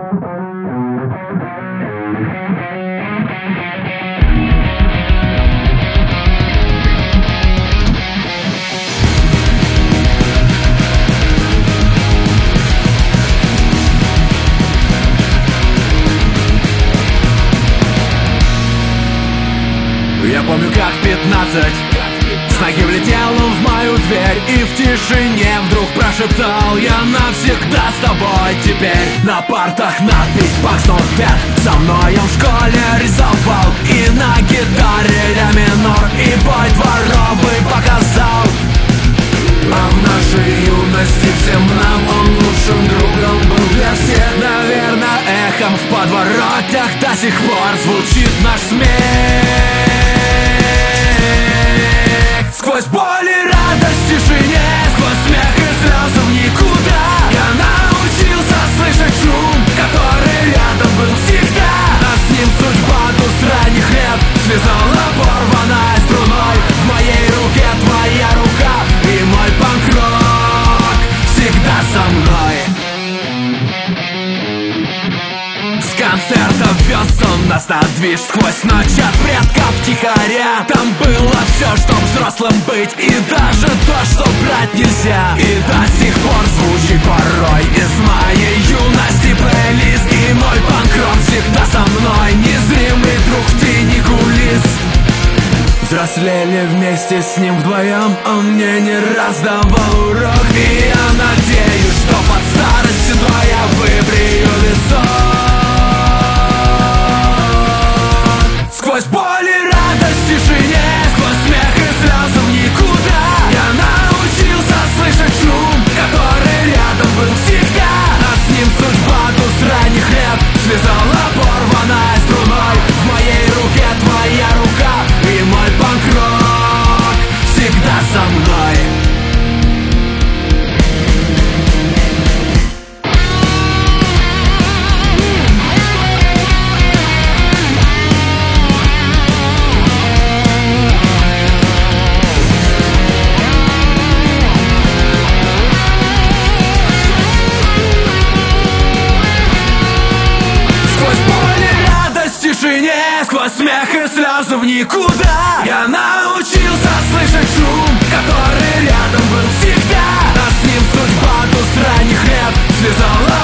Я помню, как в 15 с ноги влетел он в мою дверь, и в тишине вдруг прошептал: я навсегда с тобой теперь. На партах надпись «Пакс Нордбет», со мной он в школе рисовал, и на гитаре ля минор, и бой дворовый показал. А в нашей юности всем нам он лучшим другом был для всех. Наверное, эхом в подворотнях до сих пор звучит наш смех. Сквозь боль и радость в тишине, сквозь смех и слезы в никуда, я научился слышать шум, который рядом был всегда. А с ним судьба двусторонних лет связала порванной струной. В моей руке твоя рука, и мой панк-рок всегда со мной. С концерта вез он нас на движ сквозь ночь от предков тихоря. Там было все, чтоб взрослым быть, и даже то, что брать нельзя. И до сих пор звучит порой из моей юности плейлист. И мой панк-рок всегда со мной, незримый друг в тени кулис. Взрослели вместе с ним вдвоем, он мне не раз давал урок. И я надеюсь, что под старость седой я выбрию висок. Сквозь боль и радость в тишине, сквозь смех и слезы в никуда, я научился слышать шум, который рядом был всегда. А с ним судьба двусторонних лет связала порванной струной. В моей руке твоя рука, и мой панк-рок всегда со мной. Сквозь смех и слезы в никуда, я научился слышать шум, который рядом был всегда. А с ним судьба двусторонних лет связала